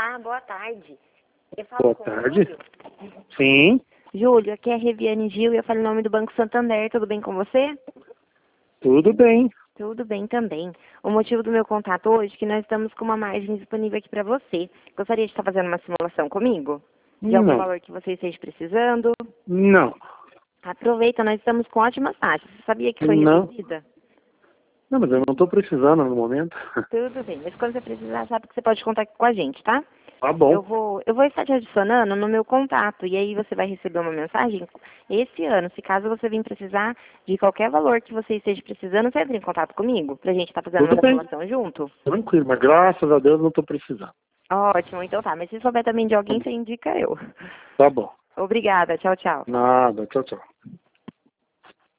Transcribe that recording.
Olá, boa tarde. Eu falo Boa com o tarde. Júlio. Sim, Júlio, aqui é a Reviane Gil e eu falo em nome do Banco Santander. Tudo bem com você? tudo bem. Tudo bem também. O motivo do meu contato hoje é que nós estamos com uma margem disponível aqui para você. Gostaria de estar fazendo uma simulação comigo? De algum Não, valor que você esteja precisando? não, Aproveita, nós estamos com ótimas taxas. Você sabia que foi não. reduzida? Não, mas eu não estou precisando no momento. Tudo bem, mas quando você precisar, sabe que você pode contar com a gente, tá? Tá Eu bom. vou estar te adicionando no meu contato e aí você vai receber uma mensagem esse ano. Se caso você vir precisar de qualquer valor que você esteja precisando, você entra em contato comigo pra gente estar fazendo Tudo uma bem. simulação junto. Tranquilo, mas graças a Deus não estou precisando. Ótimo, então tá. Mas se souber também de Tá alguém, bom. você indica eu. Tá bom. Obrigada, tchau, tchau. Nada. Tchau, tchau.